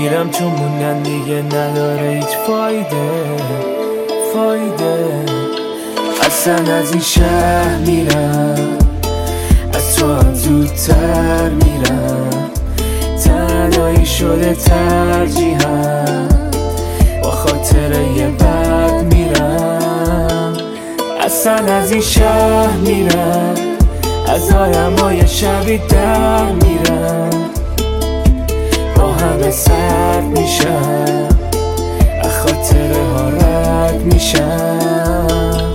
میرم چون موندن دیگه نداره هیچ فایده اصلا از این شهر میرم، از تو هم زودتر میرم، تنهایی شده ترجیحم، با خاطره یه بد میرم. اصلا از این شهر میرم، از آدمای شبی در میرم، با همه سرد میشم، از خاطره ها رد میشم.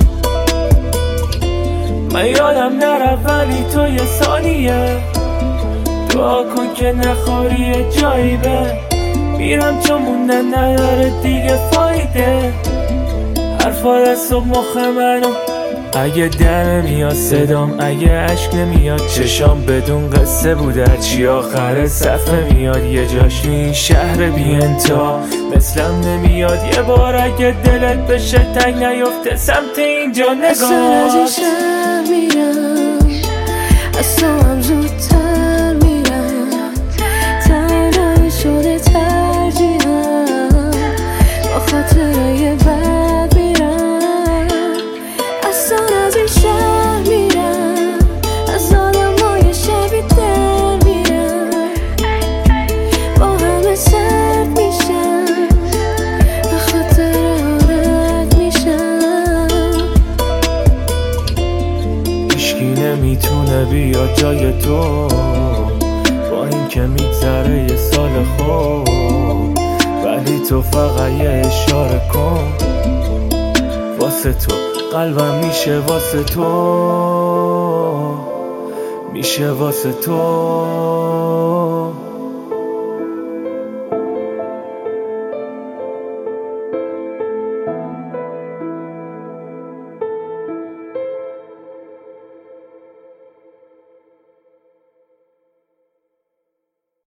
من یادم نره ولی تو یه ثانیه دعا کن که نخوری جایی به میرم چون موندن نداره دیگه فایده. حرفات از صبح مخ منو اگه در نمیاد صدام، اگه عشق نمیاد چشام، بدون قصه بود چی آخر صفحه میاد. یه جاش تو این شهر بی انتها مثلم نمیاد، یه بار اگه دلت بشه تنگ نیفته سمت اینجا نگاه. اصلا از این شهر میرم، از تو هم زودتر میرم، تنهایی شده ترجیحم، با خاطره یه بد میرم. اصلا از این شهر میرم، از آدمای شبی در میرم، با همه سرد میشم، به خاطره ها رد میشم. هیچکی نمیتونه بیاد جای تو، با این که میگذره یه سال خوب، ولی تو فقط یه اشاره کن واسه تو، قلبم میشه واسه تو، میشه واسه تو.